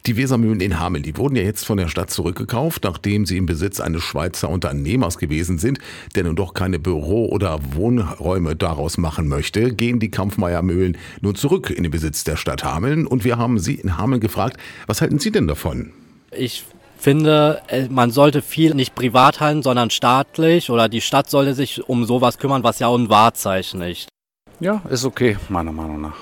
Die Wesermühlen in Hameln, die wurden ja jetzt von der Stadt zurückgekauft, nachdem sie im Besitz eines Schweizer Unternehmers gewesen sind, der nun doch keine Büro- oder Wohnräume daraus machen möchte, gehen die Kampffmeyer-Mühlen nun zurück in den Besitz der Stadt Hameln. Und wir haben Sie in Hameln gefragt, was halten Sie denn davon? Ich finde, man sollte viel nicht privat halten, sondern staatlich, oder die Stadt sollte sich um sowas kümmern, was ja auch ein Wahrzeichen ist. Ja, ist okay, meiner Meinung nach.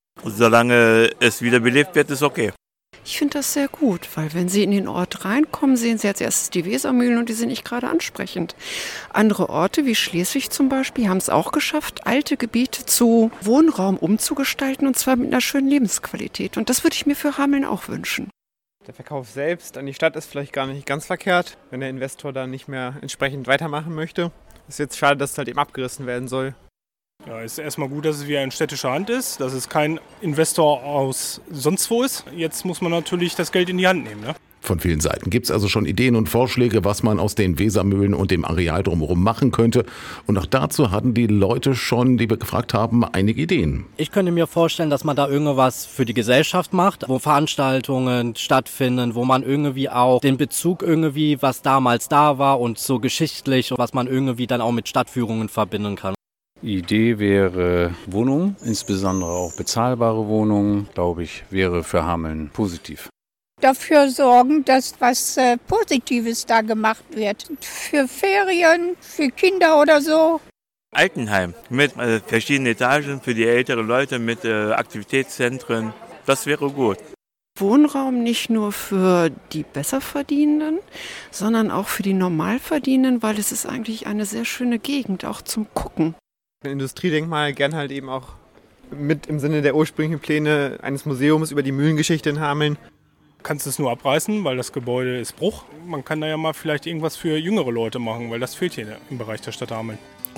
Solange es wiederbelebt wird, ist okay. Ich finde das sehr gut, weil wenn Sie in den Ort reinkommen, sehen Sie als erstes die Wesermühlen und die sind nicht gerade ansprechend. Andere Orte wie Schleswig zum Beispiel haben es auch geschafft, alte Gebiete zu Wohnraum umzugestalten und zwar mit einer schönen Lebensqualität. Und das würde ich mir für Hameln auch wünschen. Der Verkauf selbst an die Stadt ist vielleicht gar nicht ganz verkehrt, wenn der Investor dann nicht mehr entsprechend weitermachen möchte. Ist jetzt schade, dass es halt eben abgerissen werden soll. Ja, ist erstmal gut, dass es wieder in städtischer Hand ist, dass es kein Investor aus sonst wo ist. Jetzt muss man natürlich das Geld in die Hand nehmen, ne? Von vielen Seiten gibt es also schon Ideen und Vorschläge, was man aus den Wesermühlen und dem Areal drumherum machen könnte. Und auch dazu hatten die Leute schon, die wir gefragt haben, einige Ideen. Ich könnte mir vorstellen, dass man da irgendwas für die Gesellschaft macht, wo Veranstaltungen stattfinden, wo man irgendwie auch den Bezug irgendwie, was damals da war und so geschichtlich, was man irgendwie dann auch mit Stadtführungen verbinden kann. Die Idee wäre Wohnungen, insbesondere auch bezahlbare Wohnungen, glaube ich, wäre für Hameln positiv. Dafür sorgen, dass was Positives da gemacht wird. Für Ferien, für Kinder oder so. Altenheim mit verschiedenen Etagen für die älteren Leute, mit Aktivitätszentren, das wäre gut. Wohnraum nicht nur für die Besserverdienenden, sondern auch für die Normalverdienenden, weil es ist eigentlich eine sehr schöne Gegend, auch zum Gucken. Ein Industriedenkmal gern halt eben auch mit im Sinne der ursprünglichen Pläne eines Museums über die Mühlengeschichte in Hameln. Kannst es nur abreißen, weil das Gebäude ist Bruch. Man kann da ja mal vielleicht irgendwas für jüngere Leute machen, weil das fehlt hier im Bereich der Stadt Hameln.